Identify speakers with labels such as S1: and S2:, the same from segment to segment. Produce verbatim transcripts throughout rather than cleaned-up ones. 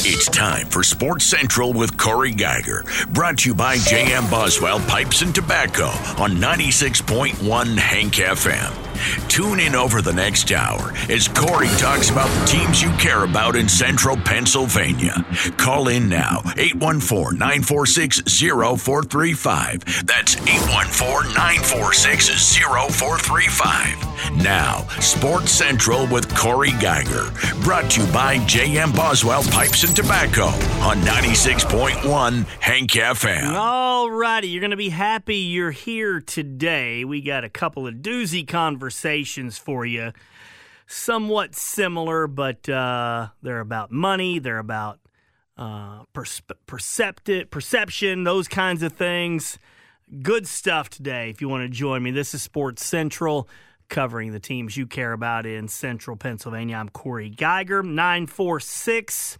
S1: It's time for Sports Central with Corey Geiger, brought to you by J M Boswell Pipes and Tobacco on ninety-six point one Hank F M. Tune in over the next hour as Corey talks about the teams you care about in Central Pennsylvania. Call in now, eight one four, nine four six, zero four three five. That's eight one four, nine four six, zero four three five. Now, Sports Central with Corey Geiger, brought to you by J M Boswell Pipes and Tobacco on ninety-six point one Hank F M.
S2: All righty, you're going to be happy you're here today. We got a couple of doozy conversations for you. Somewhat similar, but uh, they're about money. They're about uh, perce- percepti- perception, those kinds of things. Good stuff today if you want to join me. This is Sports Central, covering the teams you care about in Central Pennsylvania. I'm Corey Geiger, nine four six,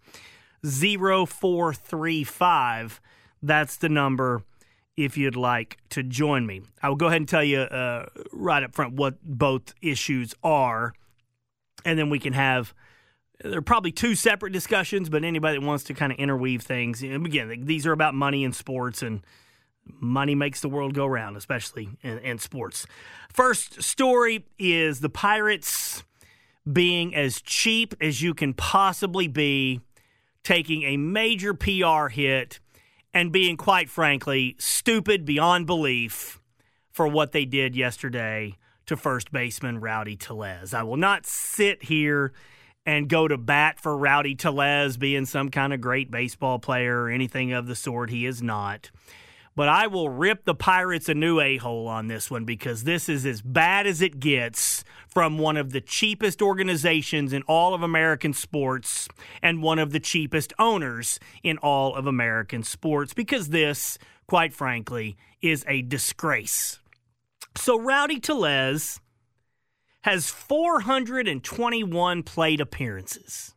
S2: zero four three five. That's the number if you'd like to join me. I will go ahead and tell you uh, right up front what both issues are, and then we can have, there are probably two separate discussions, but anybody that wants to kind of interweave things, and again, these are about money in sports, and money makes the world go round, especially in, in sports. First story is the Pirates being as cheap as you can possibly be, taking a major P R hit, and being, quite frankly, stupid beyond belief for what they did yesterday to first baseman Rowdy Tellez. I will not sit here and go to bat for Rowdy Tellez being some kind of great baseball player or anything of the sort. He is not. But I will rip the Pirates a new a-hole on this one, because this is as bad as it gets from one of the cheapest organizations in all of American sports and one of the cheapest owners in all of American sports, because this, quite frankly, is a disgrace. So Rowdy Tellez has four hundred twenty-one plate appearances.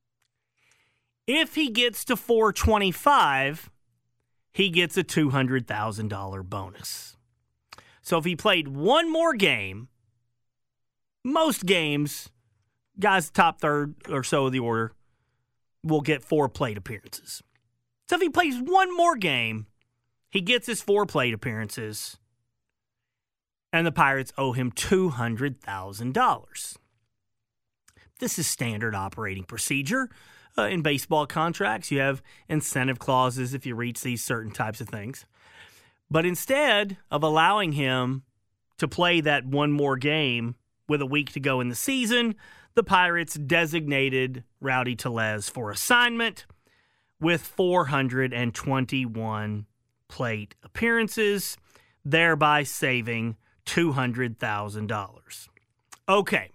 S2: If he gets to four twenty-five, he gets a two hundred thousand dollars bonus. So if he played one more game, most games, guys top third or so of the order, will get four plate appearances. So if he plays one more game, he gets his four plate appearances, and the Pirates owe him two hundred thousand dollars. This is standard operating procedure. Uh, in baseball contracts, you have incentive clauses if you reach these certain types of things. But instead of allowing him to play that one more game with a week to go in the season, the Pirates designated Rowdy Tellez for assignment with four hundred twenty-one plate appearances, thereby saving two hundred thousand dollars. Okay.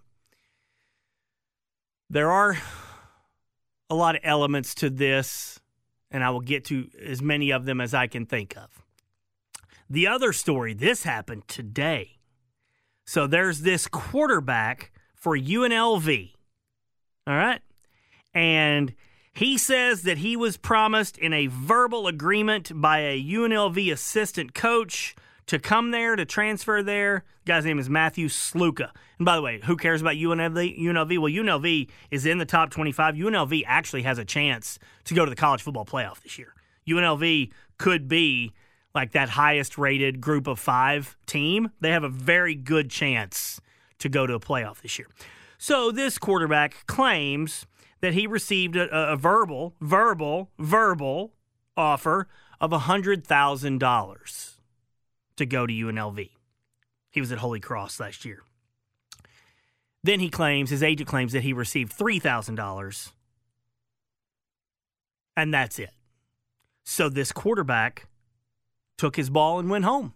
S2: There are a lot of elements to this, and I will get to as many of them as I can think of. The other story, this happened today. So there's this quarterback for U N L V, all right? And he says that he was promised in a verbal agreement by a U N L V assistant coach to come there, to transfer there. The guy's name is Matthew Sluka. And by the way, who cares about U N L V? U N L V? Well, U N L V is in the top twenty-five. U N L V actually has a chance to go to the college football playoff this year. U N L V could be like that highest-rated group of five team. They have a very good chance to go to a playoff this year. So this quarterback claims that he received a, a verbal, verbal, verbal offer of one hundred thousand dollars. To go to U N L V. He was at Holy Cross last year. Then he claims, his agent claims that he received three thousand dollars, and that's it. So this quarterback took his ball and went home.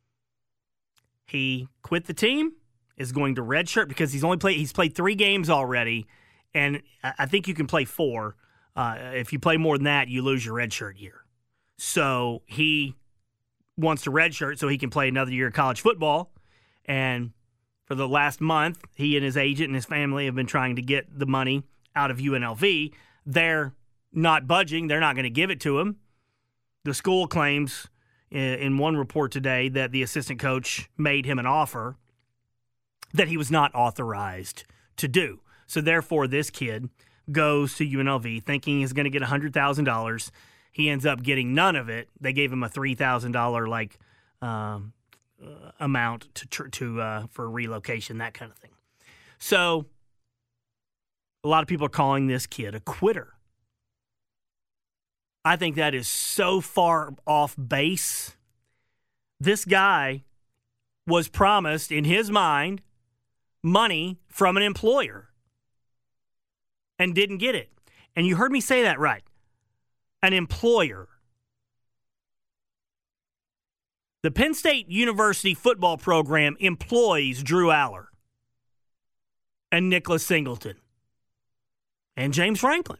S2: He quit the team, is going to redshirt because he's only played, he's played three games already, and I think you can play four. Uh, if you play more than that, you lose your redshirt year. So he wants to redshirt so he can play another year of college football. And for the last month, he and his agent and his family have been trying to get the money out of U N L V. They're not budging. They're not going to give it to him. The school claims in one report today that the assistant coach made him an offer that he was not authorized to do. So therefore, this kid goes to U N L V thinking he's going to get one hundred thousand dollars. He ends up getting none of it. They gave him a three thousand dollars like um, uh, amount to tr- to uh, for relocation, that kind of thing. So a lot of people are calling this kid a quitter. I think that is so far off base. This guy was promised, in his mind, money from an employer and didn't get it. And you heard me say that right. An employer. The Penn State University football program employs Drew Aller and Nicholas Singleton and James Franklin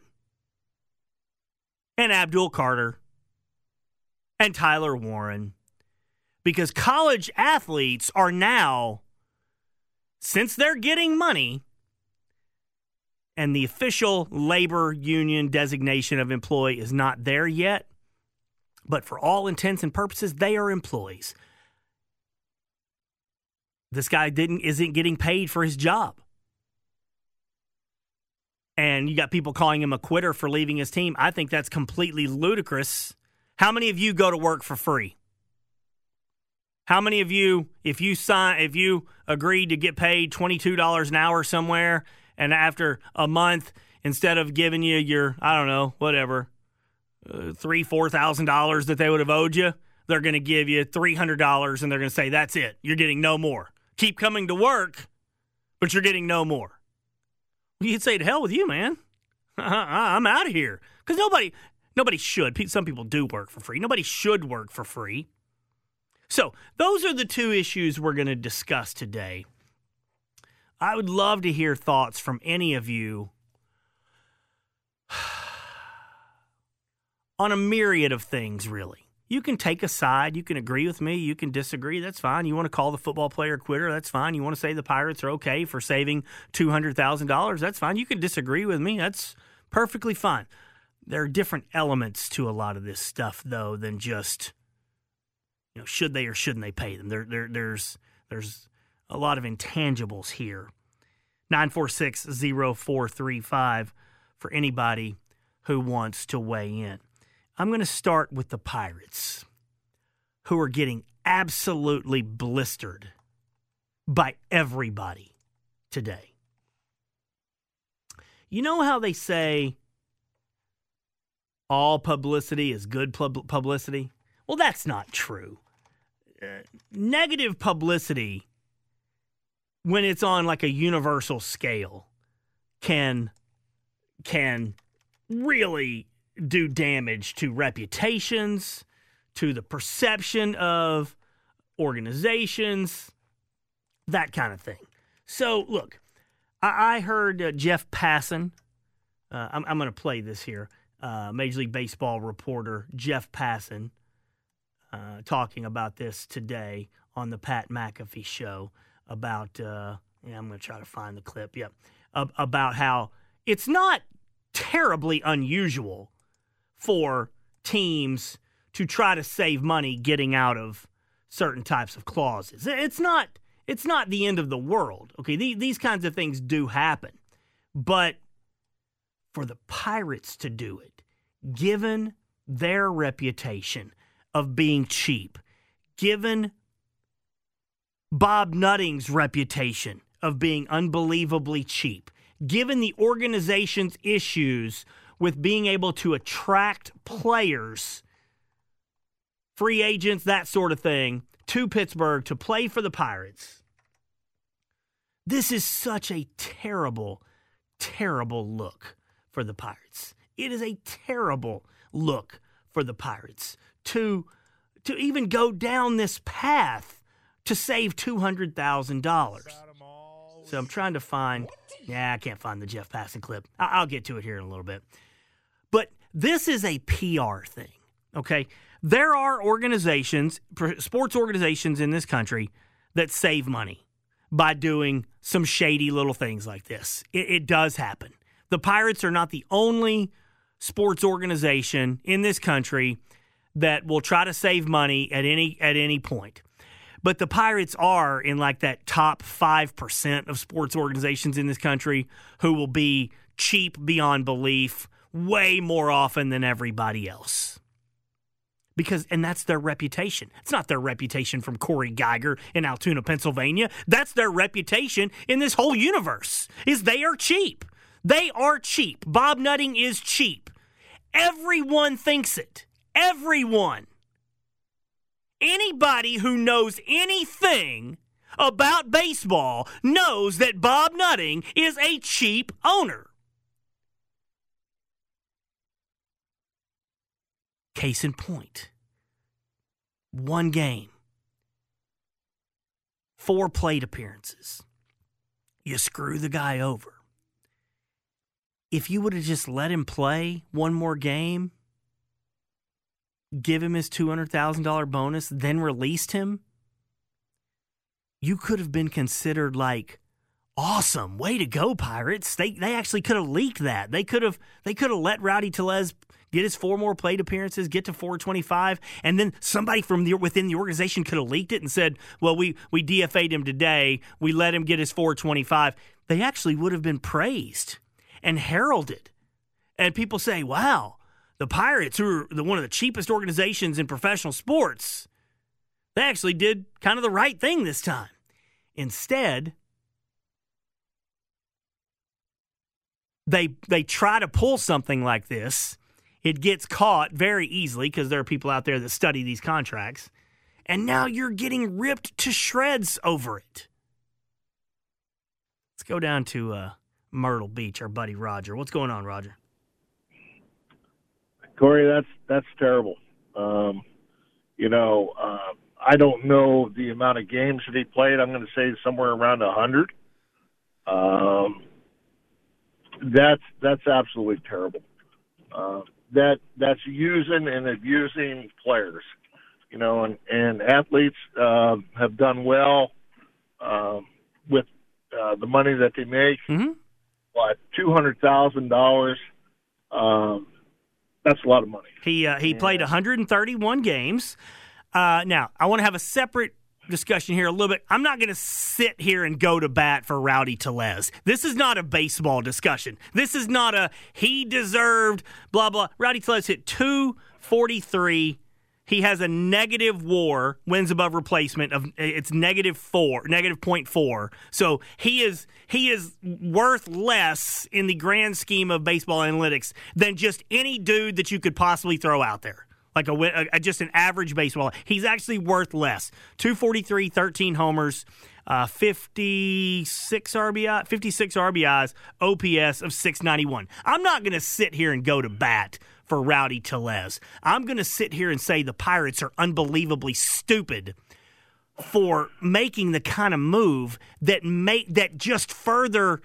S2: and Abdul Carter and Tyler Warren, because college athletes are now, since they're getting money, and the official labor union designation of employee is not there yet, but for all intents and purposes, they are employees. This guy didn't isn't getting paid for his job. And you got people calling him a quitter for leaving his team. I think that's completely ludicrous. How many of you go to work for free? How many of you, if you sign, if you agreed to get paid twenty-two dollars an hour somewhere, and after a month, instead of giving you your, I don't know, whatever, uh, three, four thousand dollars that they would have owed you, they're going to give you three hundred dollars, and they're going to say, "That's it. You're getting no more. Keep coming to work, but you're getting no more." Well, you'd say, "To hell with you, man. I'm out of here." Because nobody, nobody should. Some people do work for free. Nobody should work for free. So those are the two issues we're going to discuss today. I would love to hear thoughts from any of you on a myriad of things, really. You can take a side. You can agree with me. You can disagree. That's fine. You want to call the football player a quitter. That's fine. You want to say the Pirates are okay for saving two hundred thousand dollars. That's fine. You can disagree with me. That's perfectly fine. There are different elements to a lot of this stuff, though, than just, you know, should they or shouldn't they pay them. There, there, there's, there's a lot of intangibles here. nine four six, zero four three five for anybody who wants to weigh in. I'm going to start with the Pirates, who are getting absolutely blistered by everybody today. You know how they say all publicity is good pub- publicity? Well, that's not true. Uh, negative publicity, when it's on like a universal scale, can can really do damage to reputations, to the perception of organizations, that kind of thing. So, look, I, I heard uh, Jeff Passan, uh, I'm, I'm going to play this here, uh, Major League Baseball reporter Jeff Passan, uh, talking about this today on the Pat McAfee show about, uh, yeah, I'm going to try to find the clip, yep, uh, about how it's not terribly unusual for teams to try to save money getting out of certain types of clauses. It's not it's not the end of the world. Okay, these, these kinds of things do happen. But for the Pirates to do it, given their reputation of being cheap, given Bob Nutting's reputation of being unbelievably cheap, given the organization's issues with being able to attract players, free agents, that sort of thing, to Pittsburgh to play for the Pirates. This is such a terrible, terrible look for the Pirates. It is a terrible look for the Pirates to, to even go down this path to save two hundred thousand dollars. So I'm trying to find, yeah, I can't find the Jeff Passan clip. I'll get to it here in a little bit. But this is a P R thing, okay? There are organizations, sports organizations in this country that save money by doing some shady little things like this. It, it does happen. The Pirates are not the only sports organization in this country that will try to save money at any at any point. But the Pirates are in like that top five percent of sports organizations in this country who will be cheap beyond belief way more often than everybody else. Because, and that's their reputation. It's not their reputation from Corey Geiger in Altoona, Pennsylvania. That's their reputation in this whole universe, is they are cheap. They are cheap. Bob Nutting is cheap. Everyone thinks it. Everyone. Anybody who knows anything about baseball knows that Bob Nutting is a cheap owner. Case in point, one game, four plate appearances. You screw the guy over. If you would have just let him play one more game, give him his two hundred thousand dollars bonus, then released him, you could have been considered like, awesome, way to go, Pirates. They they actually could have leaked that. They could have they could have let Rowdy Tellez get his four more plate appearances, get to four twenty-five, and then somebody from the within the organization could have leaked it and said, well, we, we D F A'd him today. We let him get his four twenty-five. They actually would have been praised and heralded. And people say, wow, the Pirates, who are the, one of the cheapest organizations in professional sports, they actually did kind of the right thing this time. Instead, they they try to pull something like this. It gets caught very easily because there are people out there that study these contracts. And now you're getting ripped to shreds over it. Let's go down to uh, Myrtle Beach, our buddy Roger. What's going on, Roger?
S3: Corey, that's that's terrible. Um, you know, uh, I don't know the amount of games that he played. I'm going to say somewhere around one hundred. Um, that's that's absolutely terrible. Uh, that that's using and abusing players, you know, and, and athletes uh, have done well um, with uh, the money that they make.
S2: Mm-hmm.
S3: But two hundred thousand dollars, um, that's a lot of money.
S2: He uh, he
S3: and,
S2: played one hundred thirty-one games. Uh, now, I want to have a separate discussion here a little bit. I'm not going to sit here and go to bat for Rowdy Tellez. This is not a baseball discussion. This is not a he deserved blah, blah. Rowdy Tellez hit two forty-three. He has a negative WAR, wins above replacement, of it's negative four, negative point four. So he is he is worth less in the grand scheme of baseball analytics than just any dude that you could possibly throw out there. Like a, a just an average baseball. He's actually worth less. two forty-three, thirteen homers, uh, fifty-six R B I, fifty-six R B Is, O P S of six ninety-one. I'm not going to sit here and go to bat for Rowdy Tellez. I'm going to sit here and say the Pirates are unbelievably stupid for making the kind of move that make that just further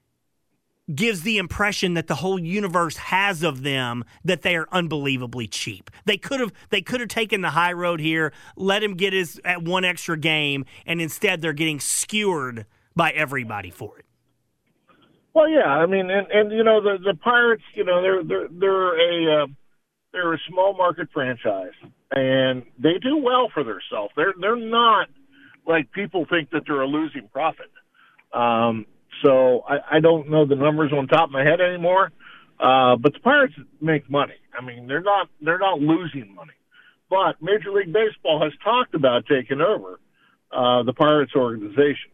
S2: gives the impression that the whole universe has of them that they are unbelievably cheap. They could have they could have taken the high road here, let him get his at one extra game, and instead they're getting skewered by everybody for it.
S3: Well, yeah, I mean, and, and you know the the Pirates, you know, they're they're they're a uh, they're a small market franchise, and they do well for themselves. They're they're not like people think that they're a losing profit. Um, So I, I don't know the numbers on top of my head anymore, uh, but the Pirates make money. I mean, they're not they're not losing money. But Major League Baseball has talked about taking over uh, the Pirates organization.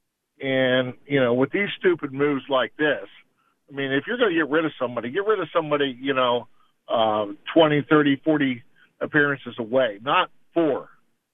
S3: And, you know, with these stupid moves like this, I mean, if you're going to get rid of somebody, get rid of somebody, you know, uh, twenty, thirty, forty appearances away, not four.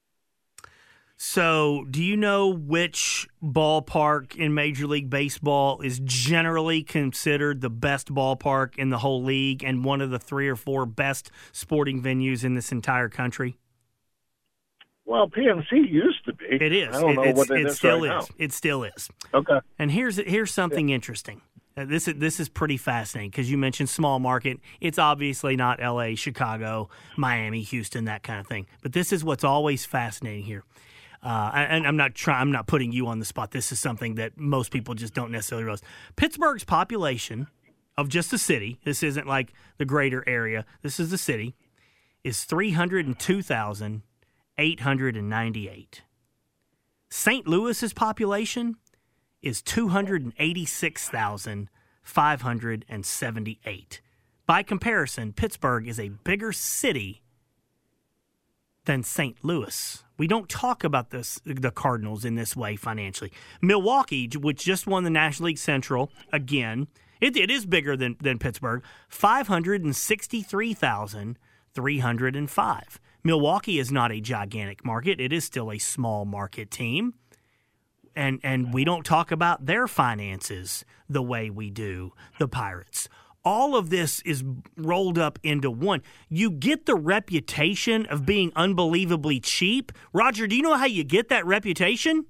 S2: So, do you know which ballpark in Major League Baseball is generally considered the best ballpark in the whole league and one of the three or four best sporting venues in this entire country?
S3: Well, P N C used to be.
S2: It is.
S3: I don't know
S2: it,
S3: what it,
S2: it
S3: is
S2: still
S3: right
S2: is.
S3: Now.
S2: It still is.
S3: Okay.
S2: And here's here's something yeah. interesting. Uh, this is this is pretty fascinating because you mentioned small market. It's obviously not L A, Chicago, Miami, Houston, that kind of thing. But this is what's always fascinating here. Uh, and I'm not trying. I'm not putting you on the spot. This is something that most people just don't necessarily realize. Pittsburgh's population of just the city. This isn't like the greater area. This is the city. Is three hundred two thousand eight hundred ninety-eight. Saint Louis's population is two hundred eighty-six thousand five hundred seventy-eight. By comparison, Pittsburgh is a bigger city than Saint Louis. We don't talk about this, the Cardinals in this way financially. Milwaukee, which just won the National League Central, again, it, it is bigger than, than Pittsburgh, five hundred sixty-three thousand three hundred five. Milwaukee is not a gigantic market. It is still a small market team. And and we don't talk about their finances the way we do the Pirates. All of this is rolled up into one. You get the reputation of being unbelievably cheap. Roger, do you know how you get that reputation?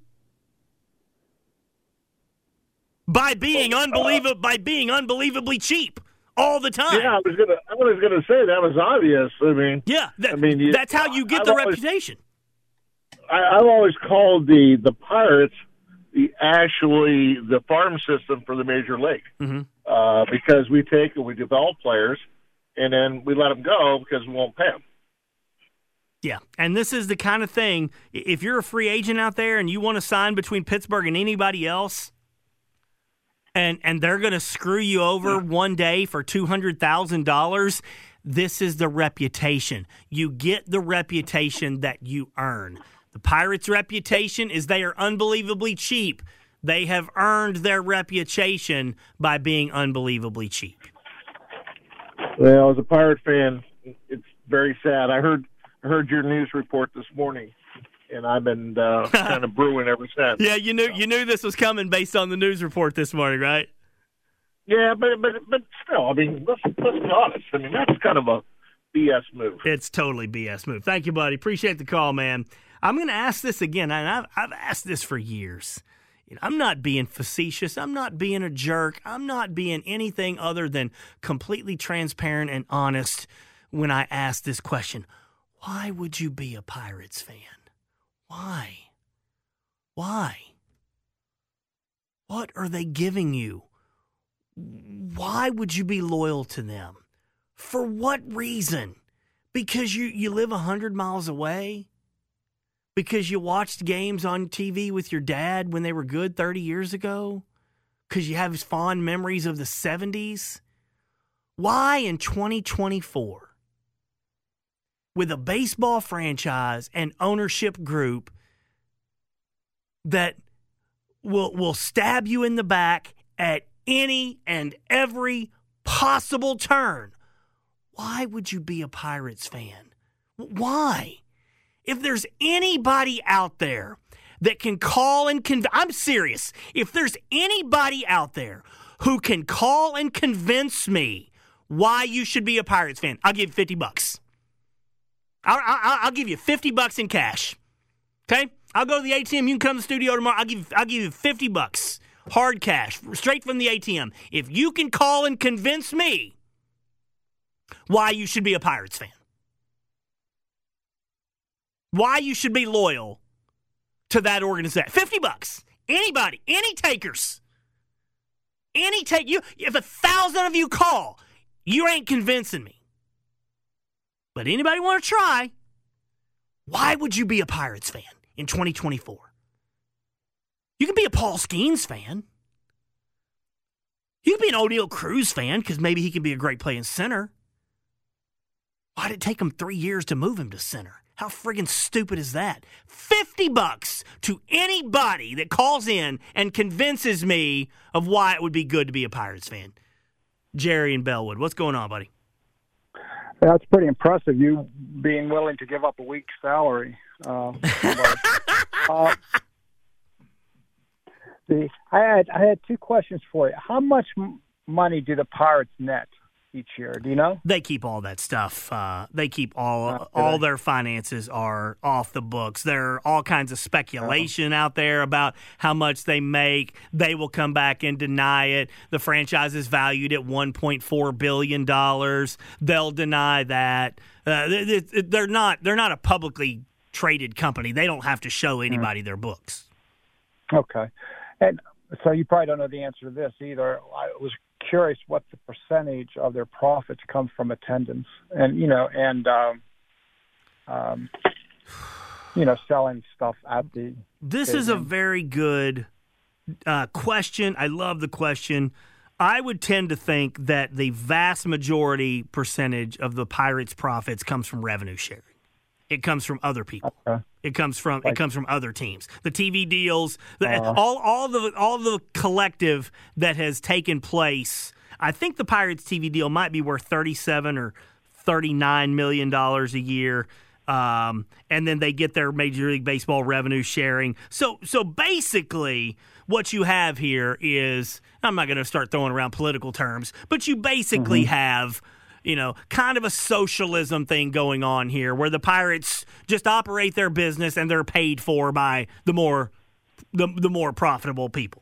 S2: By being unbelievable, by being unbelievably cheap all the time.
S3: Yeah, I was gonna, I was gonna say that was obvious. I mean,
S2: yeah, that,
S3: I mean, you,
S2: that's how you get
S3: I've
S2: the
S3: always,
S2: reputation.
S3: I, I've always called the the Pirates the actually the farm system for the major league, mm-hmm. uh, because we take and we develop players, and then we let them go because we won't pay them.
S2: Yeah, and this is the kind of thing. If you're a free agent out there and you want to sign between Pittsburgh and anybody else, and and they're going to screw you over one day for two hundred thousand dollars, this is the reputation. You get the reputation that you earn. The Pirates' reputation is they are unbelievably cheap. They have earned their reputation by being unbelievably cheap.
S3: Well, as a Pirate fan, it's very sad. I heard I heard your news report this morning, and I've been uh, kind of brewing ever since.
S2: Yeah, you knew you knew this was coming based on the news report this morning, right?
S3: Yeah, but but but still, I mean, let's let's be honest. I mean, that's kind of a B S move.
S2: It's totally B S move. Thank you, buddy. Appreciate the call, man. I'm going to ask this again, and I've, I've asked this for years. You know, I'm not being facetious. I'm not being a jerk. I'm not being anything other than completely transparent and honest when I ask this question. Why would you be a Pirates fan? Why? Why? What are they giving you? Why would you be loyal to them? For what reason? Because you, you live one hundred miles away? Because you watched games on T V with your dad when they were good thirty years ago? Because you have fond memories of the seventies? Why in twenty twenty-four, with a baseball franchise and ownership group that will, will stab you in the back at any and every possible turn, why would you be a Pirates fan? Why? If there's anybody out there that can call and convince, I'm serious. If there's anybody out there who can call and convince me why you should be a Pirates fan, I'll give you fifty bucks. I'll, I'll, I'll give you fifty bucks in cash. Okay? I'll go to the A T M. You can come to the studio tomorrow. I'll give, I'll give you fifty bucks. Hard cash. Straight from the A T M. If you can call and convince me why you should be a Pirates fan. Why you should be loyal to that organization. fifty bucks. Anybody. Any takers. Any take. You. If a thousand of you call, you ain't convincing me. But anybody want to try, why would you be a Pirates fan in twenty twenty-four? You can be a Paul Skeens fan. You can be an O'Neal Cruz fan because maybe he can be a great playing center. Why did it take him three years to move him to center? How friggin' stupid is that? fifty bucks to anybody that calls in and convinces me of why it would be good to be a Pirates fan. Jerry in Bellwood, what's going on, buddy?
S4: That's pretty impressive, you being willing to give up a week's salary. Uh, but, uh, the, I had I had two questions for you. How much m- money do the Pirates net each year? Do you know?
S2: They keep all that stuff. Uh, they keep all uh, all their finances are off the books. There are all kinds of speculation uh-huh. out there about how much they make. They will come back and deny it. The franchise is valued at one point four billion dollars. They'll deny that. Uh, they, they're not. They're not a publicly traded company. They don't have to show anybody mm-hmm. their books.
S4: Okay, and so you probably don't know the answer to this either. I was curious what the percentage of their profits come from attendance, and you know, and um, um, you know, selling stuff at the.
S2: This
S4: stadium.
S2: is a very good uh, question. I love the question. I would tend to think that the vast majority percentage of the Pirates' profits comes from revenue sharing. It comes from other people. Okay. It comes from like, it comes from other teams. The T V deals, the, uh, all all the all the collective that has taken place. I think the Pirates T V deal might be worth thirty-seven or thirty-nine million dollars a year. Um, and then they get their Major League Baseball revenue sharing. So so basically what you have here is, I'm not going to start throwing around political terms, but you basically mm-hmm. have, you know, kind of a socialism thing going on here where the Pirates just operate their business and they're paid for by the more the, the more profitable people.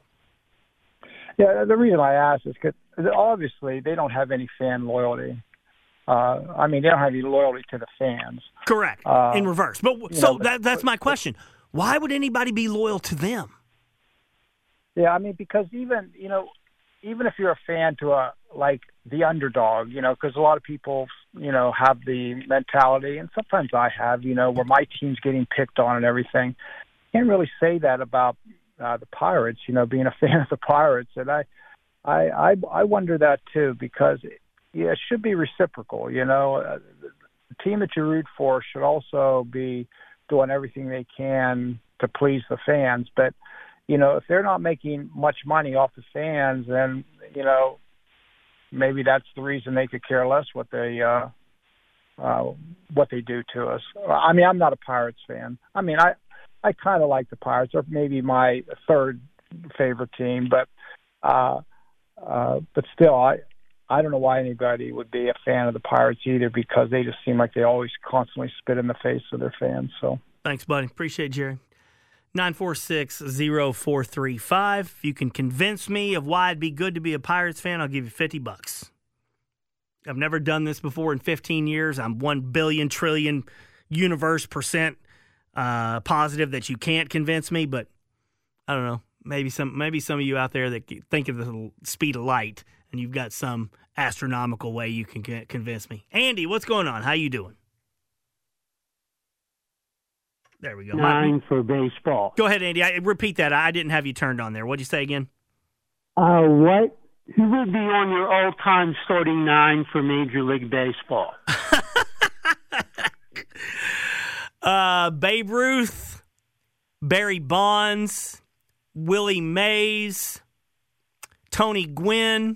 S4: Yeah, the reason I ask is because obviously they don't have any fan loyalty. Uh, I mean, they don't have any loyalty to the fans.
S2: Correct. Uh, In reverse. But so know, that, that's my question. Why would anybody be loyal to them?
S4: Yeah, I mean, because even, you know, even if you're a fan to a, like the underdog, you know, because a lot of people, you know, have the mentality, and sometimes I have, you know, where my team's getting picked on and everything. Can't really say that about uh, the Pirates, you know, being a fan of the Pirates. And I, I, I, I wonder that too, because yeah, it should be reciprocal, you know. Uh, the team that you root for should also be doing everything they can to please the fans. But, you know, if they're not making much money off the fans, then, you know, maybe that's the reason they could care less what they uh, uh, what they do to us. I mean, I'm not a Pirates fan. I mean, I, I kind of like the Pirates. They're maybe my third favorite team, but uh, uh, but still, I I don't know why anybody would be a fan of the Pirates either, because they just seem like they always constantly spit in the face of their fans. So
S2: thanks, buddy. Appreciate it, Jerry. nine four six, zero four three five. If you can convince me of why it'd be good to be a Pirates fan, I'll give you fifty bucks. I've never done this before in fifteen years. I'm one billion trillion universe percent uh, positive that you can't convince me, but I don't know. Maybe some maybe some of you out there that think of the speed of light and you've got some astronomical way you can convince me. Andy, what's going on? How you doing? There we go.
S5: Nine My, for baseball.
S2: Go ahead, Andy. I, repeat that. I didn't have you turned on there. What'd you say again?
S5: Uh, what? Who would be on your all-time starting nine for Major League Baseball?
S2: uh, Babe Ruth, Barry Bonds, Willie Mays, Tony Gwynn,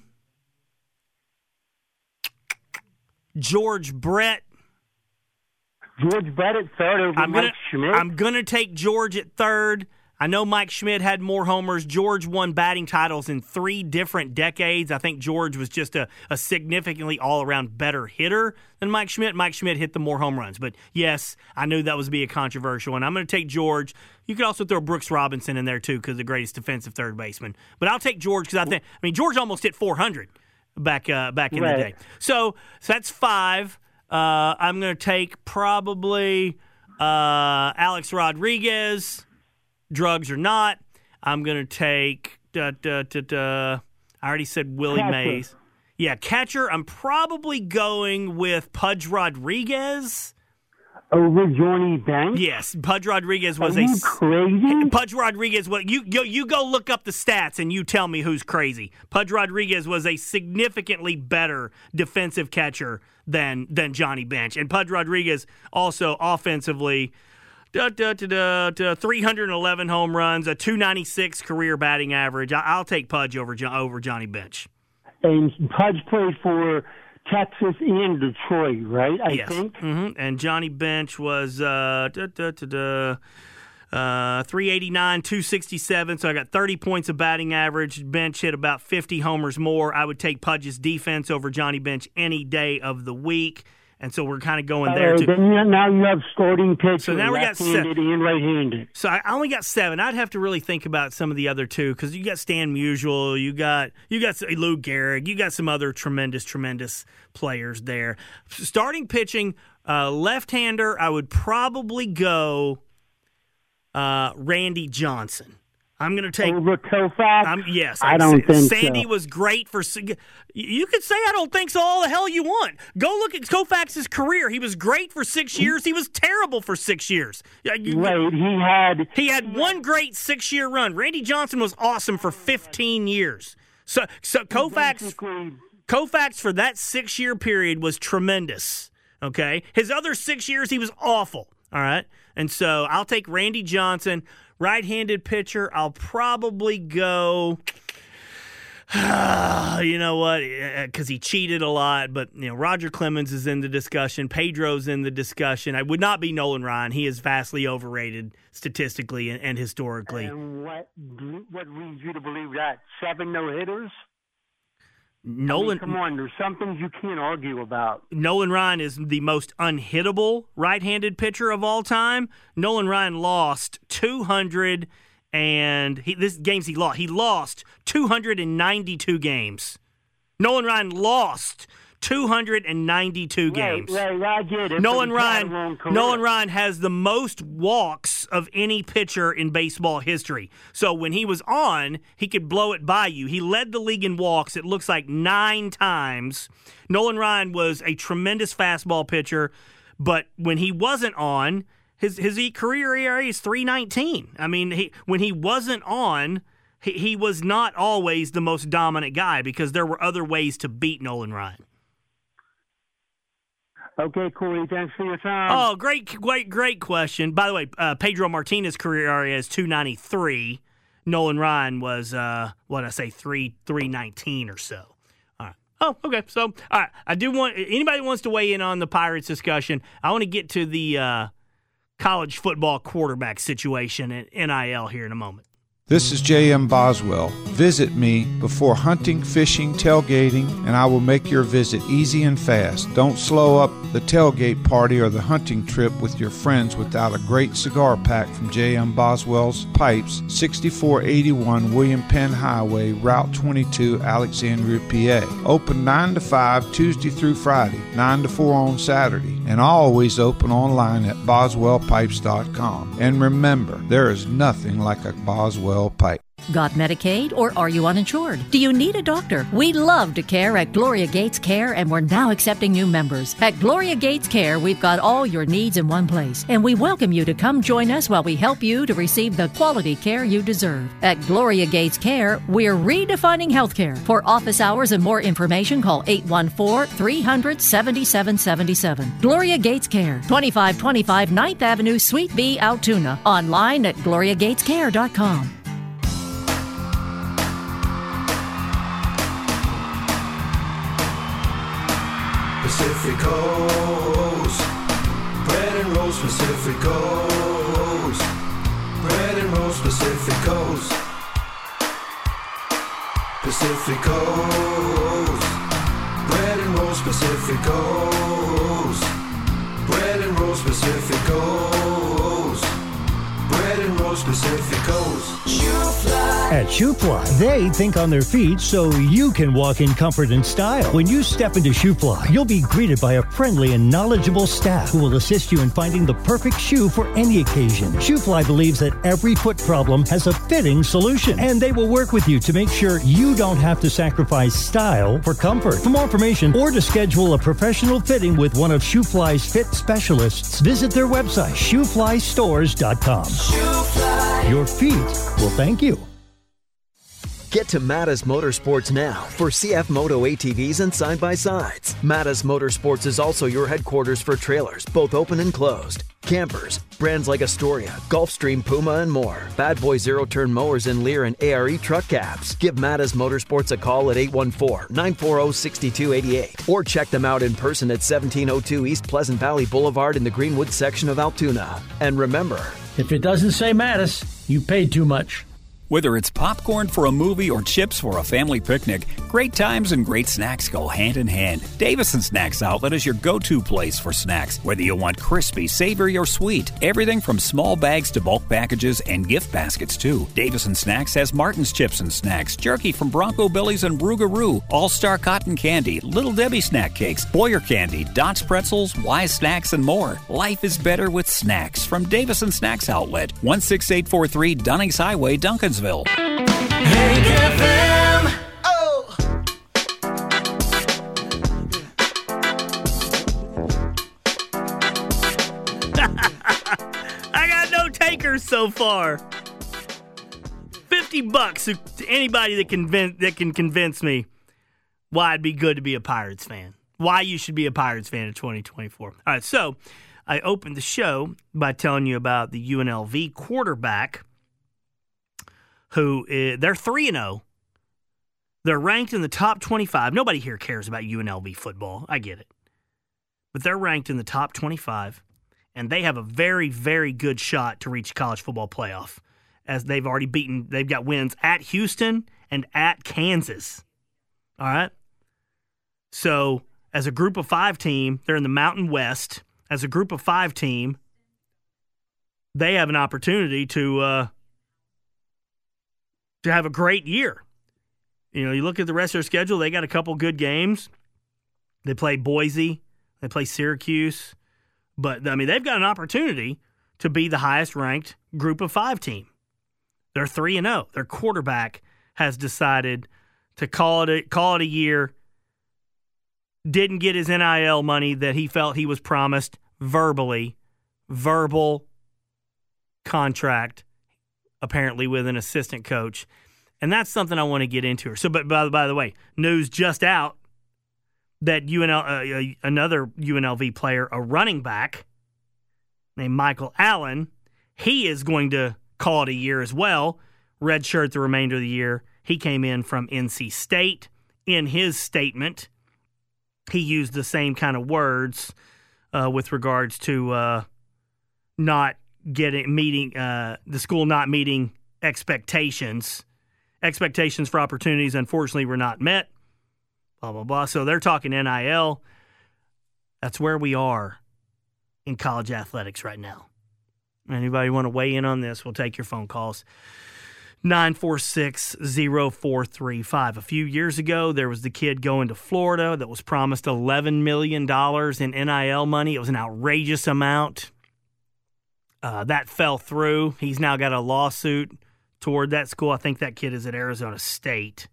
S2: George Brett.
S5: George Brett at third over
S2: I'm
S5: Mike
S2: gonna,
S5: Schmidt.
S2: I'm going to take George at third. I know Mike Schmidt had more homers. George won batting titles in three different decades. I think George was just a, a significantly all-around better hitter than Mike Schmidt. Mike Schmidt hit the more home runs. But, yes, I knew that was be a controversial one. I'm going to take George. You could also throw Brooks Robinson in there, too, because the greatest defensive third baseman. But I'll take George because I think – I mean, George almost hit four hundred back uh, back in
S5: right.
S2: the day. So, so that's five. Uh, I'm going to take probably uh, Alex Rodriguez, drugs or not. I'm going to take, da, da, da, da, I already said Willie
S5: catcher.
S2: Mays. Yeah, catcher, I'm probably going with Pudge Rodriguez.
S5: Over Johnny Bench?
S2: Yes, Pudge Rodriguez was
S5: Are
S2: a
S5: you crazy?
S2: Pudge Rodriguez was you, you you go look up the stats and you tell me who's crazy. Pudge Rodriguez was a significantly better defensive catcher than than Johnny Bench, and Pudge Rodriguez also offensively, da, da, da, da, da, three hundred eleven home runs, a two ninety-six career batting average. I, I'll take Pudge over over Johnny Bench.
S5: And Pudge played for Texas and Detroit, right? I
S2: yes.
S5: think.
S2: Mm-hmm. And Johnny Bench was uh, da, da, da, da, uh, three eighty-nine, two sixty-seven. So I got thirty points of batting average. Bench hit about fifty homers more. I would take Pudge's defense over Johnny Bench any day of the week. And so we're kind of going there
S5: uh,
S2: too.
S5: Then you, now you have starting pitchers,
S2: so now we got
S5: left-handed and right-handed.
S2: So I only got seven. I'd have to really think about some of the other two because you got Stan Musial, you got you got Lou Gehrig, you got some other tremendous, tremendous players there. Starting pitching, uh, left-hander, I would probably go uh, Randy Johnson. I'm going to take
S5: over Koufax.
S2: I'm, yes,
S5: I don't
S2: Sa-
S5: think
S2: Sandy
S5: so.
S2: was great for. You could say I don't think so. All the hell you want. Go look at Koufax's career. He was great for six years. He was terrible for six years. You,
S5: right, he had
S2: he had one great six year run. Randy Johnson was awesome for fifteen years. So, so Koufax,
S5: Basically,
S2: Koufax for that six-year period was tremendous, okay? His other six years, he was awful, all right? And so I'll take Randy Johnson, right-handed pitcher. I'll probably go, you know what, because he cheated a lot, but, you know, Roger Clemens is in the discussion. Pedro's in the discussion. I would not be Nolan Ryan. He is vastly overrated statistically and, and historically.
S5: and what what leads you to believe that? Seven no-hitters?
S2: Nolan,
S5: I mean, come on, there's some things you can't argue about.
S2: Nolan Ryan is the most unhittable right-handed pitcher of all time. Nolan Ryan lost two hundred and he, this games he lost. He lost two hundred ninety-two games. Nolan Ryan lost two hundred ninety-two games.
S5: Right, right, I get it.
S2: Nolan
S5: but he's had a
S2: Ryan,
S5: long career.
S2: Nolan Ryan has the most walks of any pitcher in baseball history. So when he was on, he could blow it by you. He led the league in walks, it looks like nine times. Nolan Ryan was a tremendous fastball pitcher, but when he wasn't on, his his career E R A is three nineteen. I mean, he, when he wasn't on, he, he was not always the most dominant guy because there were other ways to beat Nolan Ryan.
S5: Okay, Corey, thanks for your time.
S2: Oh, great, great, great question. By the way, uh, Pedro Martinez's career E R A is two ninety-three. Nolan Ryan was, uh, what did I say, three three nineteen or so. All right. Oh, okay. So, all right. I do want anybody who wants to weigh in on the Pirates discussion. I want to get to the uh, college football quarterback situation at N I L here in a moment.
S6: This is J M Boswell. Visit me before hunting, fishing, tailgating, and I will make your visit easy and fast. Don't slow up the tailgate party or the hunting trip with your friends without a great cigar pack from J M Boswell's Pipes, sixty-four eighty-one William Penn Highway, Route twenty-two, Alexandria, P A. Open nine to five Tuesday through Friday, nine to four on Saturday, and always open online at boswell pipes dot com. And remember, there is nothing like a Boswell pipe.
S7: Got Medicaid or are you uninsured? Do you need a doctor? We love to care at Gloria Gates Care, and we're now accepting new members. At Gloria Gates Care, we've got all your needs in one place, and we welcome you to come join us while we help you to receive the quality care you deserve. At Gloria Gates Care, we're redefining healthcare. For office hours and more information, call eight one four, three hundred, seventy-seven seventy-seven. Gloria Gates Care, twenty-five twenty-five ninth Avenue, Suite B, Altoona. Online at gloria gates care dot com.
S8: Pacific Coast, bread and rolls Pacific Coast, bread and rolls Pacific Coast, Pacific Coast, bread and rolls Pacific Coast, bread and rolls Pacific Coast, bread and rolls Pacific Coast.
S9: At ShoeFly, they think on their feet so you can walk in comfort and style. When you step into ShoeFly, you'll be greeted by a friendly and knowledgeable staff who will assist you in finding the perfect shoe for any occasion. ShoeFly believes that every foot problem has a fitting solution, and they will work with you to make sure you don't have to sacrifice style for comfort. For more information or to schedule a professional fitting with one of ShoeFly's fit specialists, visit their website, shoe fly stores dot com. ShoeFly. Your feet will thank you.
S10: Get to Mattis Motorsports now for C F Moto A T Vs and side-by-sides. Mattis Motorsports is also your headquarters for trailers, both open and closed, campers, brands like Astoria, Gulfstream, Puma, and more. Bad Boy zero-turn mowers in Lear and A R E truck cabs. Give Mattis Motorsports a call at eight one four, nine four zero, six two eight eight or check them out in person at seventeen oh two East Pleasant Valley Boulevard in the Greenwood section of Altoona. And remember,
S9: if it doesn't say Mattis, you paid too much.
S11: Whether it's popcorn for a movie or chips for a family picnic, great times and great snacks go hand in hand. Davison Snacks Outlet is your go-to place for snacks. Whether you want crispy, savory, or sweet, everything from small bags to bulk packages and gift baskets too. Davison Snacks has Martin's Chips and Snacks, jerky from Bronco Billy's and Brugaroo, All-Star Cotton Candy, Little Debbie Snack Cakes, Boyer Candy, Dots Pretzels, Wise Snacks, and more. Life is better with snacks from Davison Snacks Outlet, one six eight four three Dunnings Highway, Duncansville.
S8: Hank F M. Oh.
S2: I got no takers so far. fifty bucks to anybody that convince that can convince me why it'd be good to be a Pirates fan. Why you should be a Pirates fan in twenty twenty-four. All right, so I opened the show by telling you about the U N L V quarterback who is, they're three and oh. They're ranked in the top twenty-five. Nobody here cares about U N L V football. I get it. But they're ranked in the top twenty-five, and they have a very, very good shot to reach college football playoff, as they've already beaten, they've got wins at Houston and at Kansas. All right? So, as a group of five team, they're in the Mountain West. As a group of five team, they have an opportunity to uh, to have a great year. You know, you look at the rest of their schedule, they got a couple good games. They play Boise. They play Syracuse. But, I mean, they've got an opportunity to be the highest-ranked group of five team. They're three and oh. Their quarterback has decided to call it a, call it a year. Didn't get his N I L money that he felt he was promised verbally. Verbal contract, apparently, with an assistant coach. And that's something I want to get into. So, but by, by the way, news just out that U N L uh, another U N L V player, a running back named Michael Allen, he is going to call it a year as well. Redshirt the remainder of the year. He came in from N C State. In his statement, he used the same kind of words uh, with regards to uh, not getting meeting uh, the school not meeting expectations. Expectations for opportunities, unfortunately, were not met. Blah, blah, blah. So they're talking N I L. That's where we are in college athletics right now. Anybody want to weigh in on this? We'll take your phone calls. nine four six, zero four three five. A few years ago, there was the kid going to Florida that was promised eleven million dollars in N I L money. It was an outrageous amount. Uh, that fell through. He's now got a lawsuit toward that school. I think that kid is at Arizona State.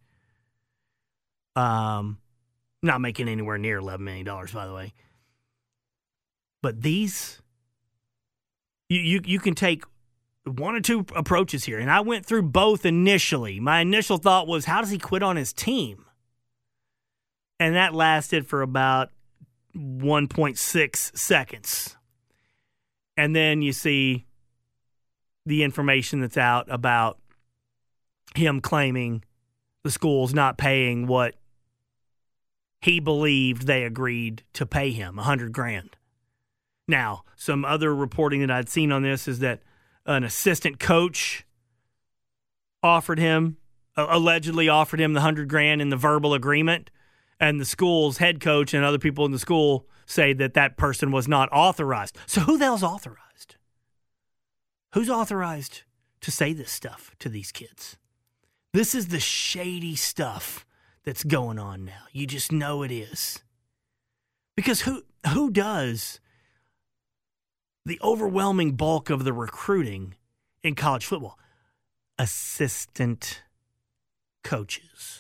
S2: Um, not making anywhere near eleven million dollars, by the way. But these, you, you, you can take one or two approaches here. And I went through both initially. My initial thought was, how does he quit on his team? And that lasted for about one point six seconds. And then you see the information that's out about him claiming the school's not paying what he believed they agreed to pay him, a hundred grand. Now, some other reporting that I'd seen on this is that an assistant coach offered him, uh, allegedly offered him the hundred grand in the verbal agreement, and the school's head coach and other people in the school say that that person was not authorized. So who the hell's authorized? Who's authorized to say this stuff to these kids? This is the shady stuff that's going on now. You just know it is. Because who who does the overwhelming bulk of the recruiting in college football? Assistant coaches.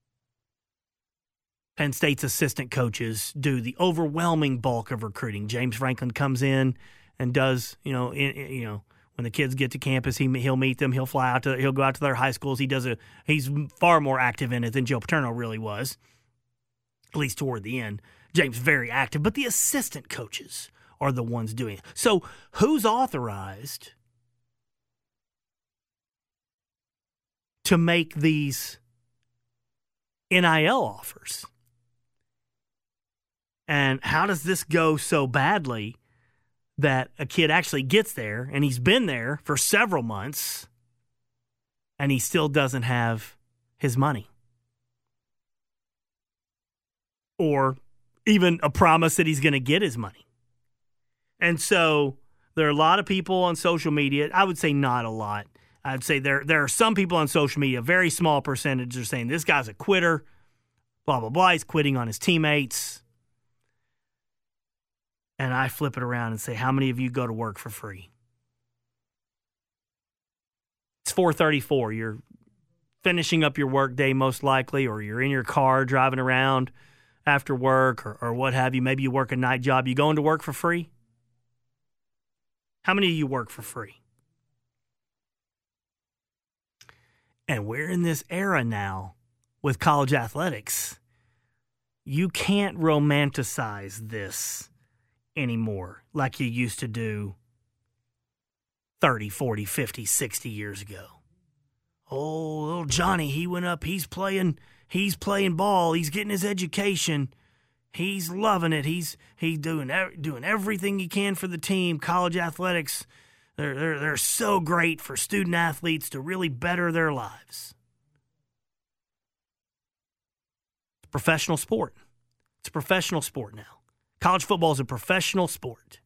S2: Penn State's assistant coaches do the overwhelming bulk of recruiting. James Franklin comes in and does, you know, in, in, you know, when the kids get to campus, he he'll meet them. He'll fly out to, he'll go out to their high schools. He does a, he's far more active in it than Joe Paterno really was, at least toward the end. James very active, but the assistant coaches are the ones doing it. So who's authorized to make these N I L offers? And how does this go so badly that a kid actually gets there and he's been there for several months and he still doesn't have his money? Or even a promise that he's going to get his money. And so there are a lot of people on social media. I would say not a lot. I'd say there there are some people on social media, a very small percentage, are saying this guy's a quitter, blah, blah, blah. He's quitting on his teammates. And I flip it around and say, how many of you go to work for free? It's four thirty-four. You're finishing up your work day most likely, or you're in your car driving around after work or, or what have you. Maybe you work a night job. You going to work for free? How many of you work for free? And we're in this era now with college athletics. You can't romanticize this anymore like you used to do thirty, forty, fifty, sixty years ago. Oh, little Johnny, he went up, he's playing, he's playing ball, he's getting his education, he's loving it, he's he's doing doing everything he can for the team. College athletics, they're they're they're so great for student athletes to really better their lives. It's a professional sport. It's a professional sport now. College football is a professional sport.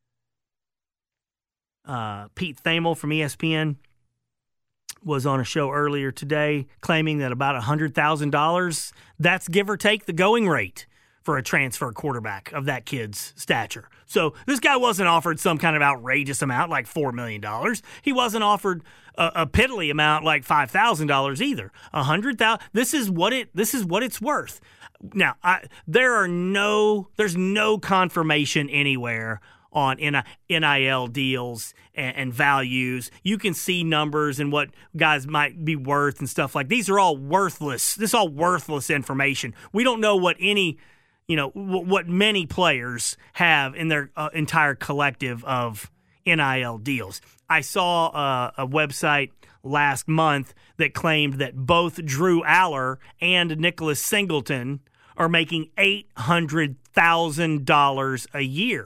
S2: Uh, Pete Thamel from E S P N was on a show earlier today claiming that about one hundred thousand dollars, that's give or take the going rate for a transfer quarterback of that kid's stature. So this guy wasn't offered some kind of outrageous amount like four million dollars. He wasn't offered a, a piddly amount like five thousand dollars either. one hundred thousand dollars, this is what it this is what it's worth. Now, I, there are no there's no confirmation anywhere on N I L deals and, and values. You can see numbers and what guys might be worth and stuff like these are all worthless. This is all worthless information. We don't know what any, you know, w- what many players have in their uh, entire collective of N I L deals. I saw uh, a website last month that claimed that both Drew Aller and Nicholas Singleton are making eight hundred thousand dollars a year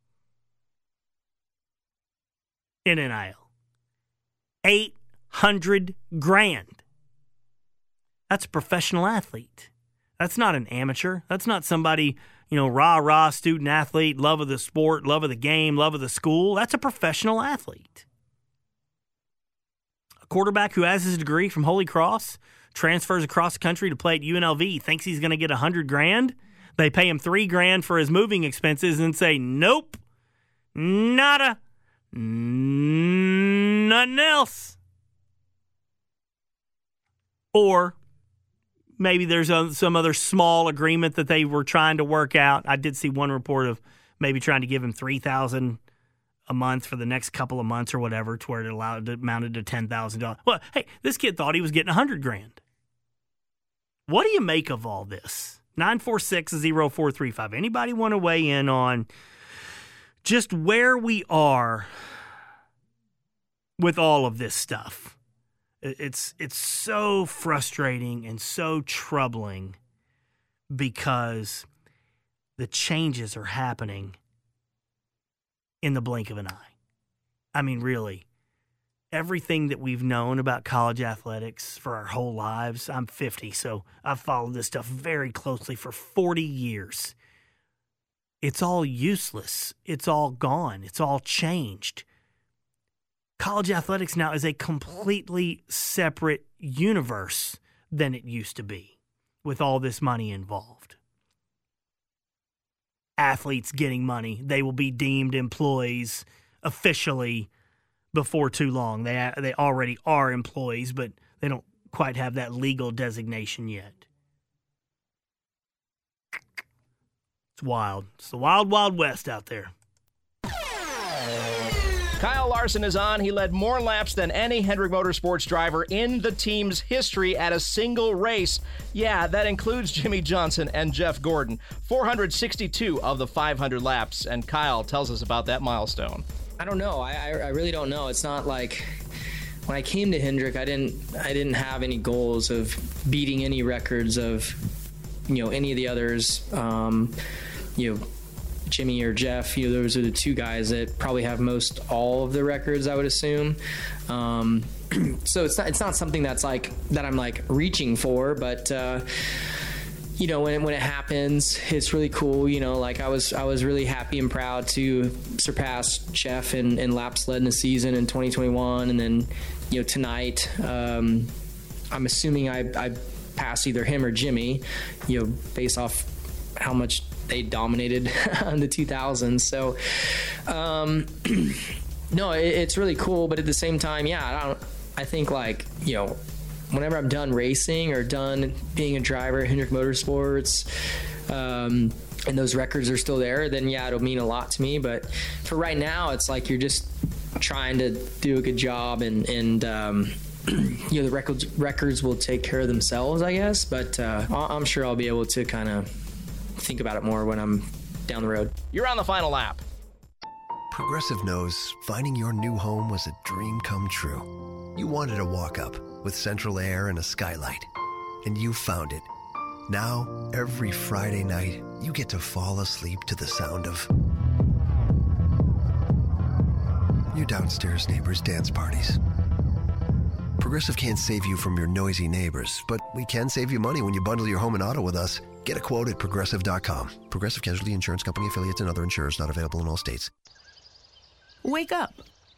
S2: in N I L. eight hundred grand. That's a professional athlete. That's not an amateur. That's not somebody, you know, rah-rah student athlete, love of the sport, love of the game, love of the school. That's a professional athlete. A quarterback who has his degree from Holy Cross transfers across the country to play at U N L V, thinks he's going to get one hundred grand. They pay him three grand for his moving expenses and say, nope, nada. Nothing else. Or maybe there's a, some other small agreement that they were trying to work out. I did see one report of maybe trying to give him three thousand dollars a month for the next couple of months or whatever, to where it allowed it amounted to ten thousand dollars. Well, hey, this kid thought he was getting one hundred grand. What do you make of all this? nine four six, zero four three five. Anybody want to weigh in on just where we are with all of this stuff? It's it's so frustrating and so troubling because the changes are happening in the blink of an eye. I mean, really, everything that we've known about college athletics for our whole lives, I'm fifty, so I've followed this stuff very closely for forty years. It's all useless. It's all gone. It's all changed. College athletics now is a completely separate universe than it used to be with all this money involved. Athletes getting money, they will be deemed employees officially before too long. They they already are employees, but they don't quite have that legal designation yet. It's wild. It's the wild, wild west out there.
S12: Kyle Larson is on. He led more laps than any Hendrick Motorsports driver in the team's history at a single race. Yeah, that includes Jimmy Johnson and Jeff Gordon. four hundred sixty-two of the five hundred laps, and Kyle tells us about that milestone.
S13: I don't know. I, I really don't know. It's not like when I came to Hendrick, I didn't I didn't have any goals of beating any records of, you know, any of the others. Um, you know, Jimmy or Jeff, you know, those are the two guys that probably have most all of the records, I would assume. Um, so it's not it's not something that's like that I'm like reaching for, but uh, you know, when when it happens, it's really cool. You know, like I was I was really happy and proud to surpass Jeff in, in laps led in the season in twenty twenty-one, and then you know tonight, um, I'm assuming I I passed either him or Jimmy, you know, based off how much they dominated in the two thousands. So, um, no, it, it's really cool. But at the same time, yeah, I don't, I think like, you know, whenever I'm done racing or done being a driver at Hendrick Motorsports, um, and those records are still there, then yeah, it'll mean a lot to me. But for right now, it's like, you're just trying to do a good job and, and, um, you know, the records records will take care of themselves, I guess. But uh, I'm sure I'll be able to kind of think about it more when I'm down the road.
S12: You're on the final lap.
S14: Progressive knows finding your new home was a dream come true. You wanted a walk-up with central air and a skylight, and you found it. Now, every Friday night, you get to fall asleep to the sound of your downstairs neighbors' dance parties. Progressive can't save you from your noisy neighbors, but we can save you money when you bundle your home and auto with us. Get a quote at Progressive dot com. Progressive Casualty Insurance Company affiliates and other insurers not available in all states.
S15: Wake up.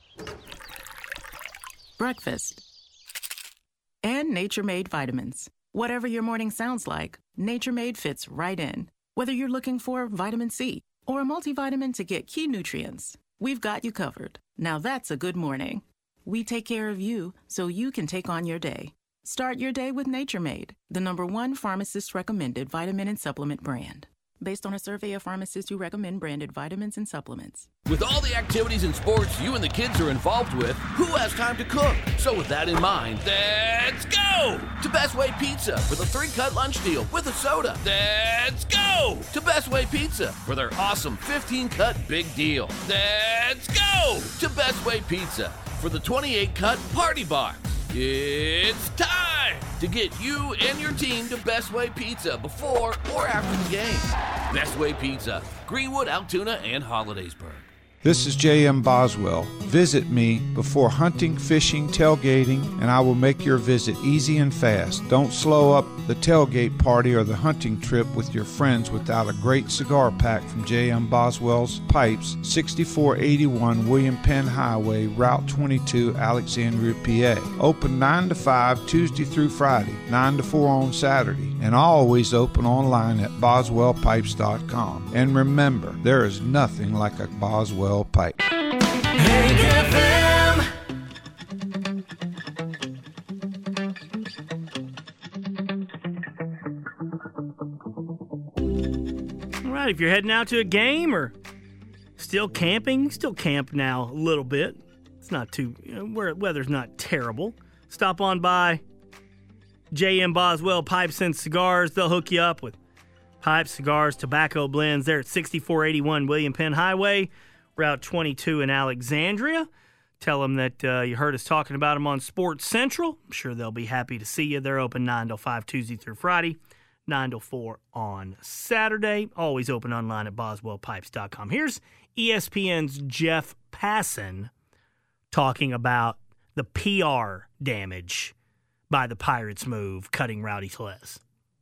S15: Breakfast. And Nature Made vitamins. Whatever your morning sounds like, Nature Made fits right in. Whether you're looking for vitamin C or a multivitamin to get key nutrients, we've got you covered. Now that's a good morning. We take care of you so you can take on your day. Start your day with Nature Made, the number one pharmacist-recommended vitamin and supplement brand. Based on a survey of pharmacists who recommend branded vitamins and supplements.
S16: With all the activities and sports you and the kids are involved with, who has time to cook? So with that in mind, let's go to Best Way Pizza for the three-cut lunch deal with a soda. Let's go to Best Way Pizza for their awesome fifteen-cut big deal. Let's go to Best Way Pizza for the twenty-eight cut party box. It's time to get you and your team to Best Way Pizza before or after the game. Best Way Pizza, Greenwood, Altoona, and Hollidaysburg.
S6: This is J M Boswell. Visit me before hunting, fishing, tailgating, and I will make your visit easy and fast. Don't slow up the tailgate party or the hunting trip with your friends without a great cigar pack from J M Boswell's Pipes, sixty-four eighty-one William Penn Highway, Route twenty-two, Alexandria, P A. Open nine to five Tuesday through Friday, nine to four on Saturday, and always open online at boswell pipes dot com. And remember, there is nothing like a Boswell pipe.
S8: Hank F M.
S2: All right, if you're heading out to a game or still camping, still camp now a little bit. It's not too, you know, where weather's not terrible. Stop on by J M Boswell Pipes and Cigars. They'll hook you up with pipes, cigars, tobacco blends. They're at sixty-four eighty-one William Penn Highway, Route twenty-two in Alexandria. Tell them that uh, you heard us talking about them on Sports Central. I'm sure they'll be happy to see you. They're open nine till five Tuesday through Friday, nine till four on Saturday. Always open online at boswell pipes dot com. Here's E S P N's Jeff Passan talking about the P R damage by the Pirates move, cutting Rowdy Tellez.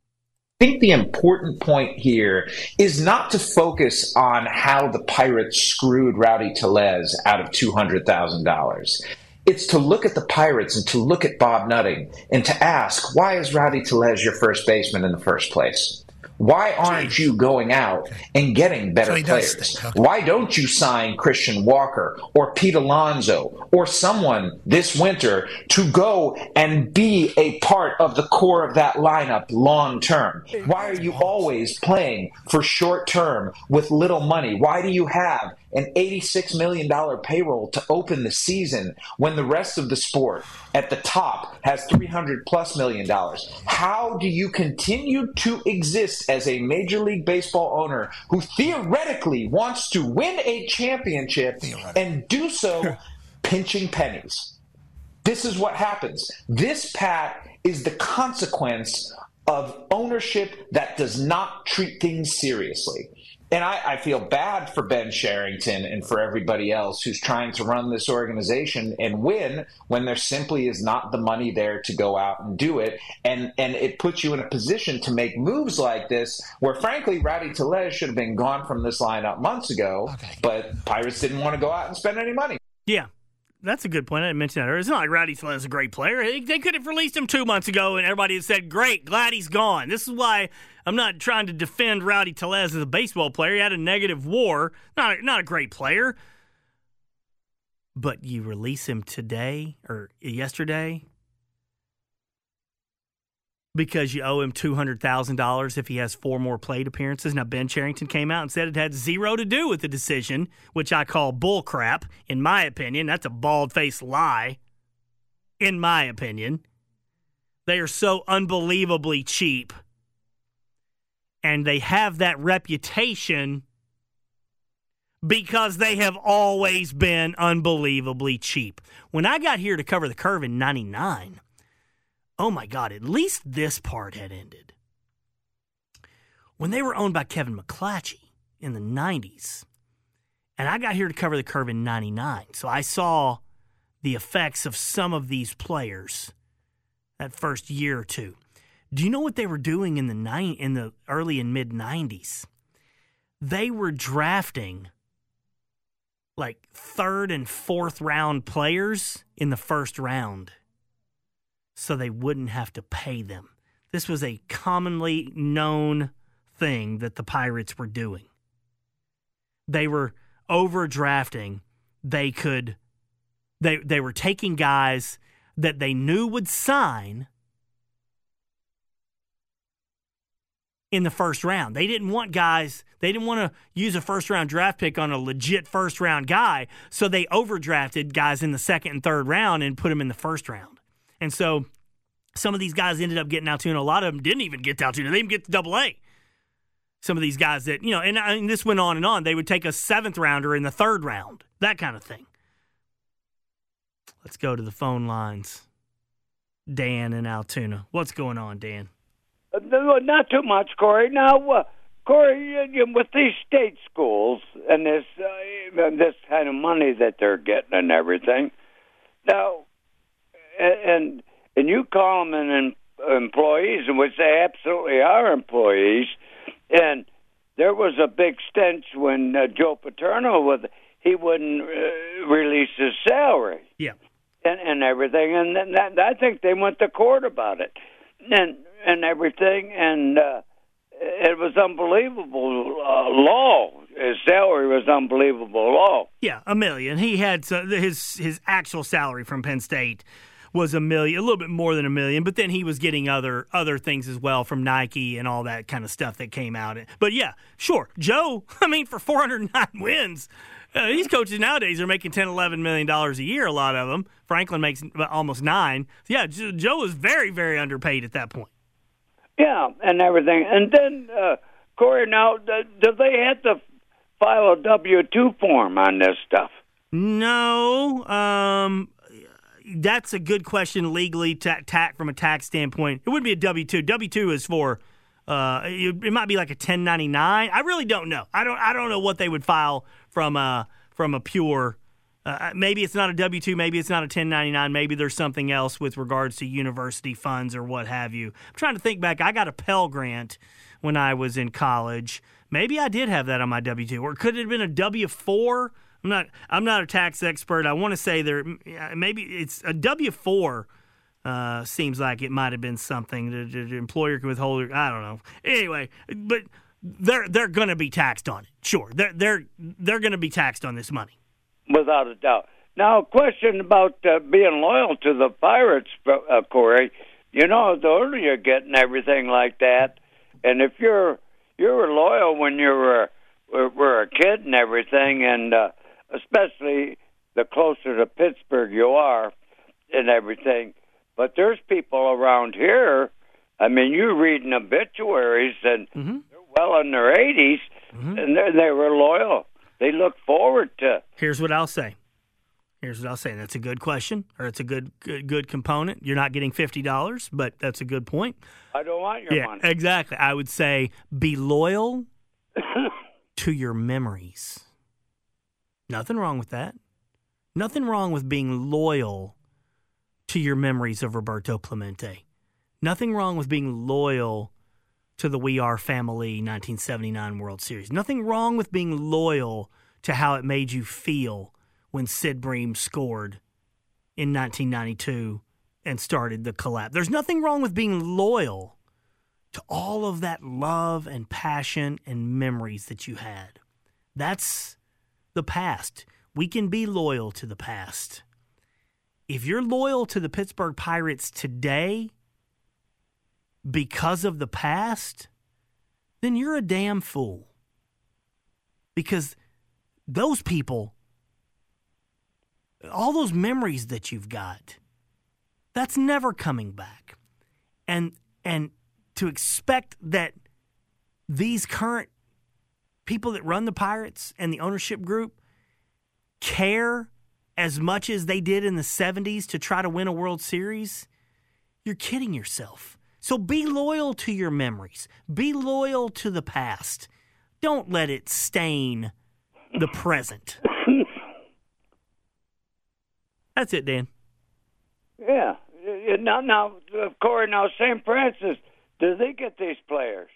S17: I think the important point here is not to focus on how the Pirates screwed Rowdy Tellez out of two hundred thousand dollars. It's to look at the Pirates and to look at Bob Nutting and to ask, why is Rowdy Tellez your first baseman in the first place? Why aren't you going out and getting better so players? Okay. Why don't you sign Christian Walker or Pete Alonso or someone this winter to go and be a part of the core of that lineup long term? Why are you always playing for short term with little money? Why do you have an eighty-six million dollars payroll to open the season when the rest of the sport at the top has three hundred plus million dollars? How do you continue to exist as a Major League Baseball owner who theoretically wants to win a championship and do so pinching pennies? This is what happens. This, Pat, is the consequence of ownership that does not treat things seriously. And I, I feel bad for Ben Cherington and for everybody else who's trying to run this organization and win when there simply is not the money there to go out and do it. And and it puts you in a position to make moves like this where, frankly, Rowdy Tellez should have been gone from this lineup months ago, okay. But Pirates didn't want to go out and spend any money.
S2: Yeah. That's a good point. I didn't mention that earlier. It's not like Rowdy Tellez is a great player. They could have released him two months ago, and everybody had said, great, glad he's gone. This is why I'm not trying to defend Rowdy Tellez as a baseball player. He had a negative WAR. Not a, not a great player. But you release him today or yesterday because you owe him two hundred thousand dollars if he has four more plate appearances. Now, Ben Cherington came out and said it had zero to do with the decision, which I call bullcrap, in my opinion. That's a bald-faced lie. in my opinion. They are so unbelievably cheap. And they have that reputation because they have always been unbelievably cheap. When I got here to cover the curve in ninety-nine, oh my God, at least this part had ended. When they were owned by Kevin McClatchy in the nineties, and I got here to cover the curve in ninety-nine, so I saw the effects of some of these players that first year or two. Do you know what they were doing in the ni- in the early and mid nineties? They were drafting like third and fourth round players in the first round so they wouldn't have to pay them. This was a commonly known thing that the Pirates were doing. They were overdrafting. They could they they were taking guys that they knew would sign in the first round. They didn't want guys, they didn't want to use a first-round draft pick on a legit first-round guy, so they overdrafted guys in the second and third round and put them in the first round. And so some of these guys ended up getting Altoona. A lot of them didn't even get to Altoona. They didn't get to double A. Some of these guys that, you know, and, and this went on and on. They would take a seventh-rounder in the third round, that kind of thing. Let's go to the phone lines. Dan in Altoona. What's going on, Dan?
S18: Uh, not too much, Corey. Now, uh, Corey, uh, with these state schools and this uh, this kind of money that they're getting and everything, now, and and you call them an employees, in which they absolutely are employees, and there was a big stench when uh, Joe Paterno was he wouldn't uh, release his salary.
S2: Yeah.
S18: And, and everything, and then that, I think they went to court about it, and and everything, and uh, it was unbelievable uh, law. His salary was unbelievable law.
S2: Yeah, a million. He had so his his actual salary from Penn State was a million, a little bit more than a million, but then he was getting other other things as well from Nike and all that kind of stuff that came out. But yeah, sure, Joe. I mean, for four hundred nine wins. Uh, these coaches nowadays are making ten, eleven million dollars a year, a lot of them. Franklin makes almost nine. Yeah, Joe was very, very underpaid at that point.
S18: Yeah, and everything. And then, uh, Corey, now, do they have to file a W two form on this stuff?
S2: No. Um, that's a good question legally, ta- ta- from a tax standpoint. It wouldn't be a W two. W two is for... Uh, it, it might be like a ten ninety-nine. I really don't know. I don't. I don't know what they would file from a from a pure. Uh, maybe it's not a W two. Maybe it's not a ten ninety-nine. Maybe there's something else with regards to university funds or what have you. I'm trying to think back. I got a Pell Grant when I was in college. Maybe I did have that on my W two, or could it have been a W four? I'm not. I'm not a tax expert. I want to say there. Maybe it's a W four. Uh, seems like it might have been something that the employer could withhold. I don't know. Anyway, but they're they're going to be taxed on it. Sure, they're they're they're going to be taxed on this money,
S18: without a doubt. Now, a question about uh, being loyal to the Pirates, uh, Corey. You know, the older you get and everything like that, and if you're you were loyal when you were were a kid and everything, and uh, especially the closer to Pittsburgh you are and everything. But there's people around here, I mean, you reading obituaries, and
S2: mm-hmm.
S18: they're well in their eighties, mm-hmm. and they were loyal. They look forward to.
S2: Here's what I'll say. Here's what I'll say. That's a good question, or it's a good good, good component. You're not getting fifty dollars, but that's a good point.
S18: I don't want your
S2: yeah,
S18: money.
S2: Exactly. I would say be loyal to your memories. Nothing wrong with that. Nothing wrong with being loyal to your memories of Roberto Clemente. Nothing wrong with being loyal to the We Are Family nineteen seventy-nine World Series. Nothing wrong with being loyal to how it made you feel when Sid Bream scored in nineteen ninety-two and started the collapse. There's nothing wrong with being loyal to all of that love and passion and memories that you had. That's the past. We can be loyal to the past. If you're loyal to the Pittsburgh Pirates today because of the past, then you're a damn fool. Because those people, all those memories that you've got, That's never coming back. And and to expect that these current people that run the Pirates and the ownership group care as much as they did in the seventies to try to win a World Series, you're kidding yourself. So be loyal to your memories. Be loyal to the past. Don't let it stain the present. That's it, Dan.
S18: Yeah. Now, now, Corey, now, Saint Francis, do they get these players?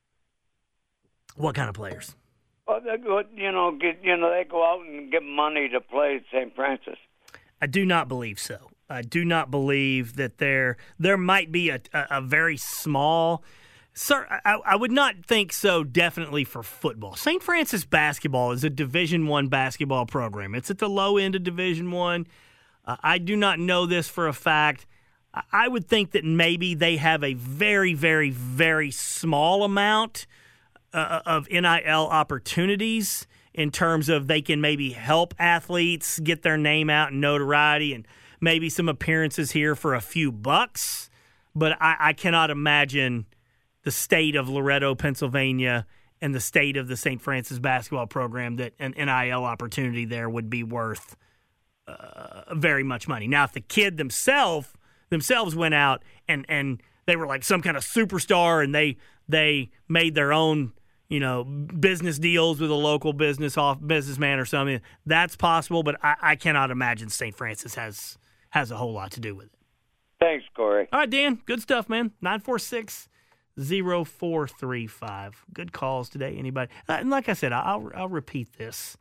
S2: What kind of players?
S18: Well, they go, you know, get, you know, they go out and get money to play Saint Francis.
S2: I do not believe so. I do not believe that there there might be a, a, a very small. Sir, I, I would not think so. Definitely for football. Saint Francis basketball is a Division One basketball program. It's at the low end of Division One. Uh, I do not know this for a fact. I, I would think that maybe they have a very, very, very small amount uh, of N I L opportunities in terms of they can maybe help athletes get their name out and notoriety and maybe some appearances here for a few bucks. But I, I cannot imagine the state of Loretto, Pennsylvania, and the state of the Saint Francis basketball program that an N I L opportunity there would be worth uh, very much money. Now, if the kid themselves themselves went out and, and they were like some kind of superstar and they they made their own, you know, business deals with a local business off businessman or something, that's possible. But I, I cannot imagine Saint Francis has has a whole lot to do with it.
S18: Thanks, Corey.
S2: All right, Dan. Good stuff, man. nine four six, zero four three five. Good calls today. Anybody? And like I said, I'll, I'll repeat this.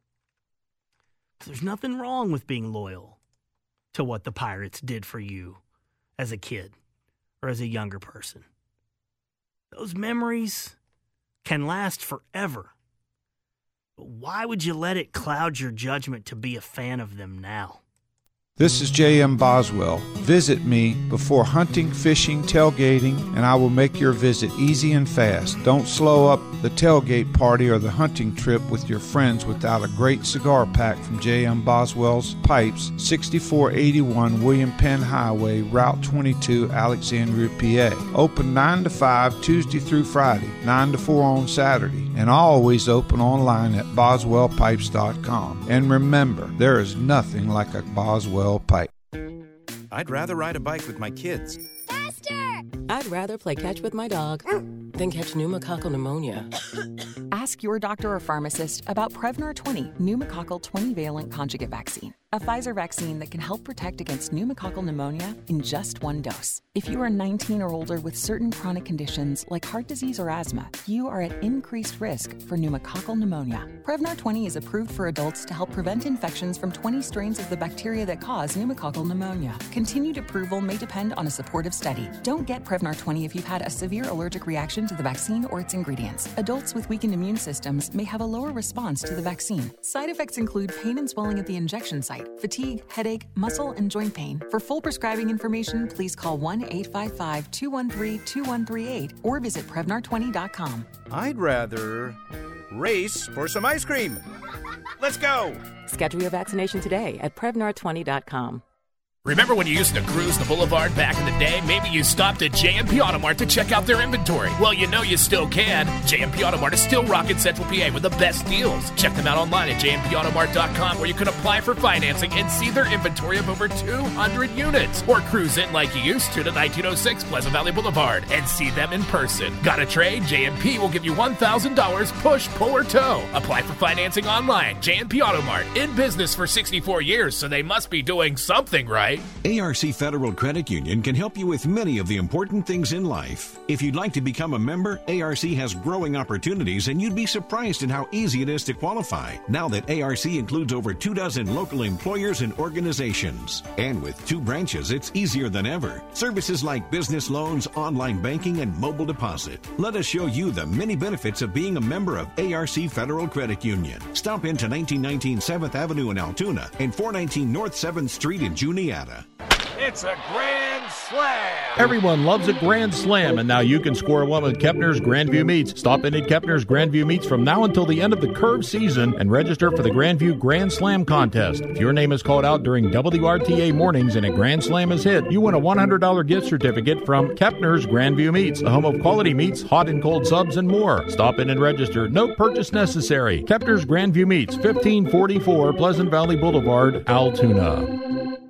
S2: There's nothing wrong with being loyal to what the Pirates did for you as a kid or as a younger person. Those memories can last forever. But why would you let it cloud your judgment to be a fan of them now?
S6: This is J M Boswell. Visit me before hunting, fishing, tailgating, and I will make your visit easy and fast. Don't slow up the tailgate party or the hunting trip with your friends without a great cigar pack from J M Boswell's Pipes, sixty-four eighty-one William Penn Highway, Route twenty-two, Alexandria, P A. Open nine to five Tuesday through Friday, nine to four on Saturday, and always open online at boswell pipes dot com. And remember, there is nothing like a Boswell pipe.
S19: I'd rather ride a bike with my kids.
S20: Faster! I'd rather play catch with my dog than catch pneumococcal pneumonia.
S21: Ask your doctor or pharmacist about Prevnar twenty, pneumococcal twenty-valent conjugate vaccine, a Pfizer vaccine that can help protect against pneumococcal pneumonia in just one dose. If you are nineteen or older with certain chronic conditions like heart disease or asthma, you are at increased risk for pneumococcal pneumonia. Prevnar twenty is approved for adults to help prevent infections from twenty strains of the bacteria that cause pneumococcal pneumonia. Continued approval may depend on a supportive study. Don't get Prevnar twenty if you've had a severe allergic reaction to the vaccine or its ingredients. Adults with weakened immune systems may have a lower response to the vaccine. Side effects include pain and swelling at the injection site, fatigue, headache, muscle, and joint pain. For full prescribing information, please call one eight five five, two one three, two one three eight or visit Prevnar twenty dot com.
S19: I'd rather race for some ice cream. Let's go!
S20: Schedule your vaccination today at Prevnar twenty dot com.
S22: Remember when you used to cruise the boulevard back in the day? Maybe you stopped at J M P Auto Mart to check out their inventory. Well, you know you still can. J M P Auto Mart is still rocking Central P A with the best deals. Check them out online at j m p auto mart dot com, where you can apply for financing and see their inventory of over two hundred units. Or cruise in like you used to to nineteen oh six Pleasant Valley Boulevard and see them in person. Got a trade? J M P will give you one thousand dollars push, pull, or tow. Apply for financing online. J M P Auto Mart. In business for sixty-four years, so they must be doing something right.
S23: A R C Federal Credit Union can help you with many of the important things in life. If you'd like to become a member, A R C has growing opportunities, and you'd be surprised at how easy it is to qualify now that A R C includes over two dozen local employers and organizations. And with two branches, it's easier than ever. Services like business loans, online banking, and mobile deposit. Let us show you the many benefits of being a member of A R C Federal Credit Union. Stop into nineteen nineteen seventh Avenue in Altoona and four nineteen North seventh Street in Juniata.
S1: It's a grand slam.
S3: Everyone loves a grand slam, and now you can score one with Kepner's Grandview Meats. Stop in at Kepner's Grandview Meats from now until the end of the curve season and register for the Grandview Grand Slam contest. If your name is called out during W R T A mornings and a grand slam is hit, you win a one hundred dollars gift certificate from Kepner's Grandview Meats, the home of quality meats, hot and cold subs, and more. Stop in and register. No purchase necessary. Kepner's Grandview Meats, fifteen forty-four Pleasant Valley Boulevard, Altoona.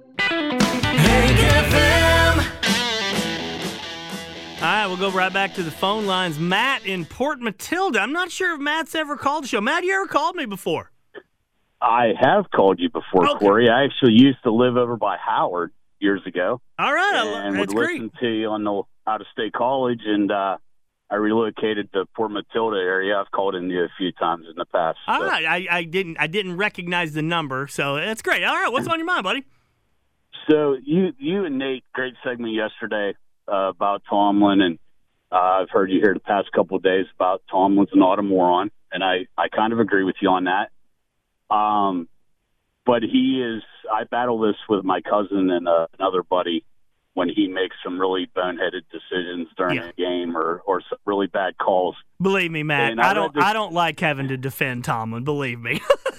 S2: All right, we'll go right back to the phone lines. Matt in Port Matilda. I'm not sure if Matt's ever called the show. Matt, you ever called me before?
S4: I have called you before, okay. Corey. I actually used to live over by Howard years ago.
S2: All right,
S4: and
S2: that's
S4: would listen
S2: great.
S4: to you on the out-of-state college, and uh, I relocated to Port Matilda area. I've called in you a few times in the past.
S2: All
S4: so.
S2: right, I, I didn't I didn't recognize the number, so that's great. All right, what's on your mind, buddy?
S4: So you you and Nate, great segment yesterday uh, about Tomlin, and uh, I've heard you here the past couple of days about Tomlin's an automoron, and I, I kind of agree with you on that. Um, but he is – I battle this with my cousin and uh, another buddy when he makes some really boneheaded decisions during
S2: yeah.
S4: a game or, or some really bad calls.
S2: Believe me, Matt,
S4: And I
S2: I don't
S4: this-
S2: I don't like having to defend Tomlin, believe me.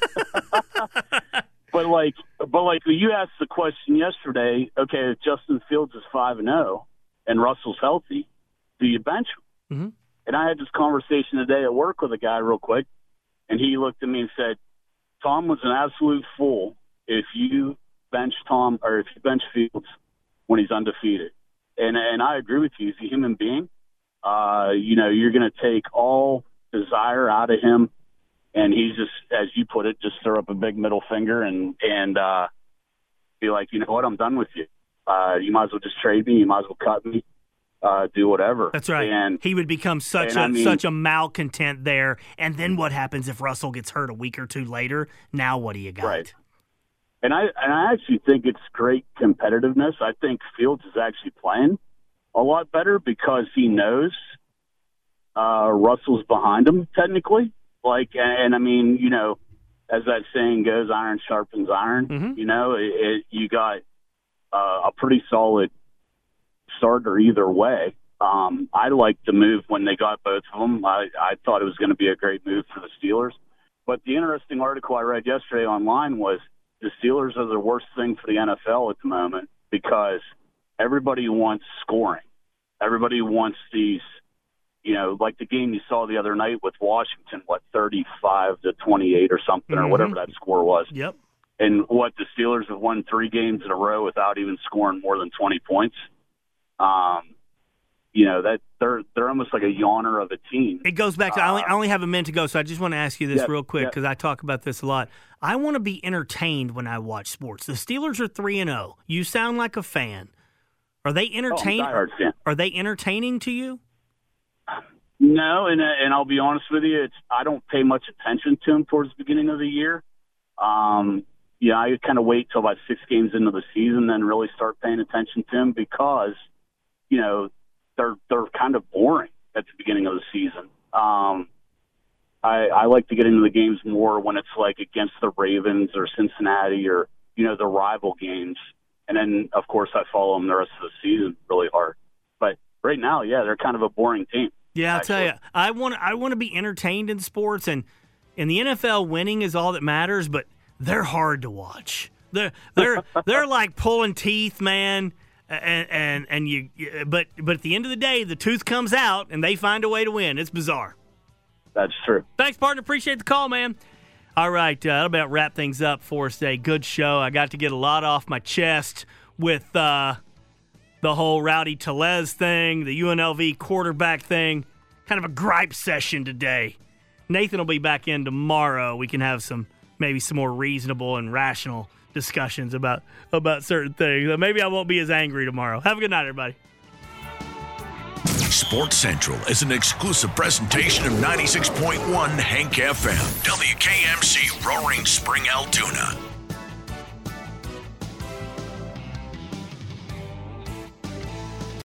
S4: But like, but like you asked the question yesterday. Okay, if Justin Fields is five and zero, and Russell's healthy, do you bench him?
S2: Mm-hmm.
S4: And I had this conversation today at work with a guy real quick, and he looked at me and said, "Tom was an absolute fool if you bench Tom or if you bench Fields when he's undefeated." And and I agree with you. He's a human being. Uh, you know, you're going to take all desire out of him. And he's just, as you put it, just throw up a big middle finger and and uh, be like, you know what, I'm done with you. Uh, you might as well just trade me. You might as well cut me. Uh, do whatever.
S2: That's right.
S4: And
S2: he would become such a
S4: I mean,
S2: such a malcontent there. And then what happens if Russell gets hurt a week or two later? Now what do you got?
S4: Right. And I and I actually think it's great competitiveness. I think Fields is actually playing a lot better because he knows uh, Russell's behind him technically. Like, and I mean, you know, as that saying goes, iron sharpens iron.
S2: Mm-hmm.
S4: You know, it, it, you got uh, a pretty solid starter either way. Um, I liked the move when they got both of them. I, I thought it was going to be a great move for the Steelers. But the interesting article I read yesterday online was the Steelers are the worst thing for the N F L at the moment because everybody wants scoring. Everybody wants these. You know, like the game you saw the other night with Washington, what, thirty-five to twenty-eight or something,
S2: mm-hmm.
S4: or whatever that score was.
S2: Yep.
S4: And what, the Steelers have won three games in a row without even scoring more than twenty points. Um, you know, that they're they're almost like a yawner of a team.
S2: It goes back to, uh, I, only, I only have a minute to go, so I just want to ask you this
S4: yeah,
S2: real quick because
S4: yeah.
S2: I talk about this a lot. I want to be entertained when I watch sports. The Steelers are three and oh. You sound like a fan. Are they entertaining?
S4: Oh, I'm a diehard fan.
S2: Are they entertaining to you?
S4: No, and and I'll be honest with you, it's I don't pay much attention to them towards the beginning of the year. Um, yeah, I kind of wait till about six games into the season, then really start paying attention to them because, you know, they're they're kind of boring at the beginning of the season. Um, I, I like to get into the games more when it's like against the Ravens or Cincinnati or, you know, the rival games. And then, of course, I follow them the rest of the season really hard. But right now, yeah, they're kind of a boring team.
S2: Yeah, I'll
S4: actually.
S2: tell you, I want I want to be entertained in sports, and in the N F L, winning is all that matters. But they're hard to watch. They're they're they're like pulling teeth, man. And and and you, but but at the end of the day, the tooth comes out, and they find a way to win. It's bizarre.
S4: That's true.
S2: Thanks, partner. Appreciate the call, man. All right, uh, that'll about wrap things up for us today. Good show. I got to get a lot off my chest with. Uh, The whole Rowdy Tellez thing, the U N L V quarterback thing, kind of a gripe session today. Nathan will be back in tomorrow. We can have some, maybe some more reasonable and rational discussions about, about certain things. Maybe I won't be as angry tomorrow. Have a good night, everybody.
S24: Sports Central is an exclusive presentation of ninety-six point one Hank F M, W K M C Roaring Spring, Altoona.